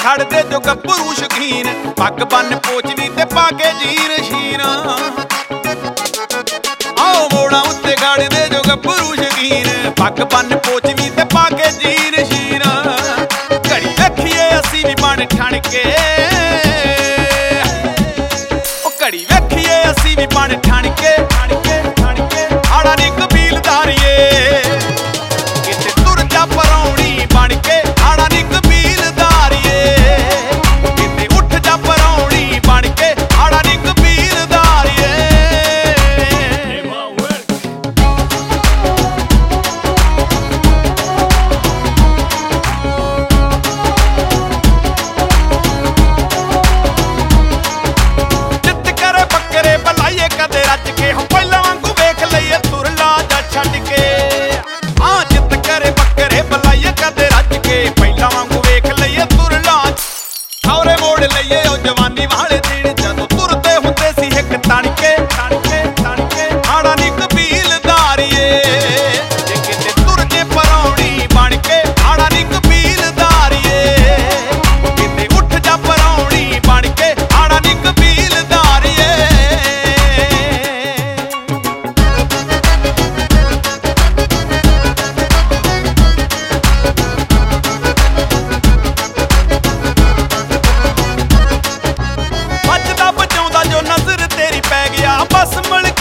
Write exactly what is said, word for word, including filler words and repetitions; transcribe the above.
ਖੜਦੇ ਜੋ ਗੱਭਰੂ ਸ਼ੌਕੀਨ, ਪੱਗ ਬੰਨ ਪੋਚਵੀ ਤੇ ਪਾ ਕੇ ਜੀਨ ਸ਼ੀਨ। ਆਓ ਮੋੜਾਂ ਉੱਤੇ ਖੜਦੇ ਜੋ ਗੱਭਰੂ ਸ਼ੌਕੀਨ, ਪੱਗ ਬੰਨ ਪੋਚਵੀ ਤੇ ਪਾ ਕੇ ਜੀਨ ਸ਼ੀਨ। ਘੜੀ ਵੇਖੀਏ ਅਸੀਂ ਵੀ ਬਣ ਠਣ ਕੇ, ਉਹ ਘੜੀ ਵੇਖੀਏ ਅਸੀਂ ਵੀ ਬਣ ਠਣ ਕੇ, ਠਣ ਕੇ ਠਣ ਕੇ ਆੜਾ ਨੀ ਕਬੀਲਦਾਰੀਏ, ਕਿਤੇ ਤੁਰ ਜਾ ਪਰੌਣੀ ਬਣ ਕੇ, ਆੜਾ ਨੀ ਕਬੀਲਦਾਰੀਏ, ਕਿਤੇ ਉੱਠ ਜਾ ਪਰੌਣੀ ਬਣ ਕੇ, ਆੜਾ ਨੀ ਕਬੀਲਦਾਰੀਏ। ਜਿੱਤ ਕਰੇ ਬੱਕਰੇ ਬੁਲਾਈਏ ਕਦੇ ਰੱਜ ਕੇ, ਹੁਣ ਪਹਿਲਾਂ ਵਾਂਗੂ ਵੇਖ ਲਈਏ ਤੁਰ ਲਾ ਜਾ ਛੱਡ ਕੇ। ਹਾਂ ਜਿੱਤ ਕਰੇ ਬੱਕਰੇ ਬੁਲਾਈਏ ਕਦੇ ਰੱਜ ਕੇ, ਪਹਿਲਾਂ ਵਾਂਗੂ ਵੇਖ ਲਈਏ ਤੁਰ ਲਾ। ਖੌਰੇ ਮੋੜ ਲਈਏ ਉਹ ਜਵਾਨੀ ਵਾਲੇ ਦਿਨ, ਜਦੋਂ ਤੁਰਦੇ ਹੁੰਦੇ ਸੀ ਇੱਕ ਤਣ ਕੇ, ਤਣ ਕੇ ਤਣ ਕੇ ਆੜਾ ਨੀ ਕਬੀਲਦਾਰੀਏ, ਜੇ ਕਿਤੇ ਤੁਰ ਜੇ ਪਰੌਣੀ ਬਣ ਕੇ, ਆੜਾ ਨੀ ਕਬੀਲਦਾਰੀਏ, ਕਿਤੇ ਉੱਠ ਜਾ ਪਰੌਣੀ ਬਣ ਕੇ, ਆੜਾ ਨੀ ਕਬੀਲਦਾਰੀਏ। ਵੱਜਦਾ ਵਜਾਉਂਦਾ ਜੋ ਨਜ਼ਰ ਤੇਰੀ ਪੈ ਗਿਆ, ਬਸ ਮਿਲ